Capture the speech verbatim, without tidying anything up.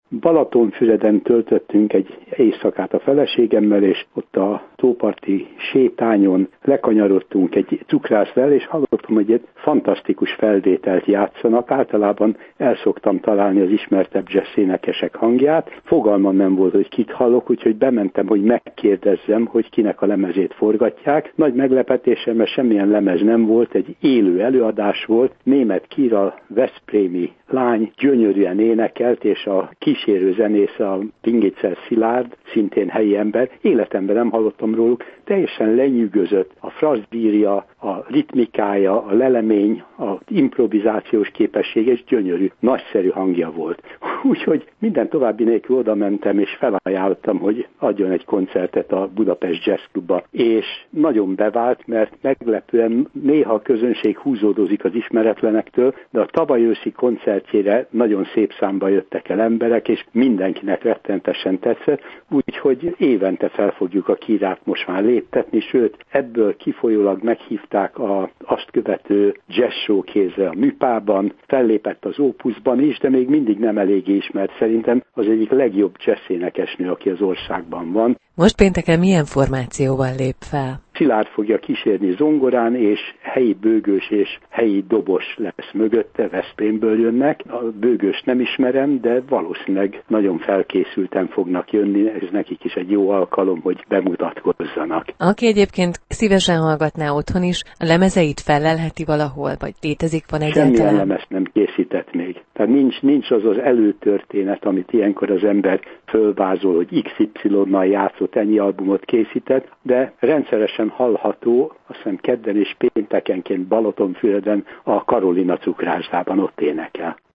Balatonfüreden töltöttünk egy éjszakát a feleségemmel, és ott a tóparti sétányon lekanyarodtunk egy cukrászdára, és hallottam, hogy egy fantasztikus felvételt játszanak. Általában el szoktam találni az ismertebb jazz énekesek hangját. Fogalmam nem volt, hogy kit hallok, úgyhogy bementem, hogy megkérdezzem, hogy kinek a lemezét forgatják. Nagy meglepetésem, mert semmilyen lemez nem volt, egy élő előadás volt. Németh Kira, veszprémi lány gyönyörűen énekelt, és a kísérő zenésze, a Pingicer Szilárd, szintén helyi ember, életemben nem hallottam róluk, teljesen lenyűgözött a fraszbírja, a ritmikája, a lelemény, az improvizációs képessége, és gyönyörű, nagyszerű hangja volt. Úgyhogy minden további nélkül oda mentem, és felajánlottam, hogy adjon egy koncertet a Budapest Jazz Clubba, és nagyon bevált, mert meglepően néha a közönség húzódozik az ismeretlenektől, de a tavaly őszi koncertjére nagyon szép számba jöttek el emberek, és mindenkinek rettentesen tetszett, úgyhogy évente fel fogjuk a Kirát most már léptetni, sőt, ebből kifolyólag meghívták a azt követő jazz showcase a Műpában, fellépett az Opusban is, de még mindig nem eléggé ismert, szerintem az egyik legjobb jazz énekesnő, aki az országban van. Most pénteken milyen formációval lép fel? Szilárd fogja kísérni zongorán, és helyi bőgős és helyi dobos lesz mögötte, Veszprémből jönnek. A bőgőst nem ismerem, de valószínűleg nagyon felkészülten fognak jönni, ez nekik is egy jó alkalom, hogy bemutatkozzanak. Aki egyébként szívesen hallgatná otthon is, a lemezeit fellelheti valahol, vagy létezik, van egyáltalán? Semmilyen lemezt nem készített még. Tehát nincs, nincs az az előtörténet, amit ilyenkor az ember fölvázol, hogy iksz ipszilonnal játszott, ennyi albumot készített, de rendszeresen hallható, azt hiszem kedden és péntekenként Balatonfüreden a Karolina cukrászdában ott énekel.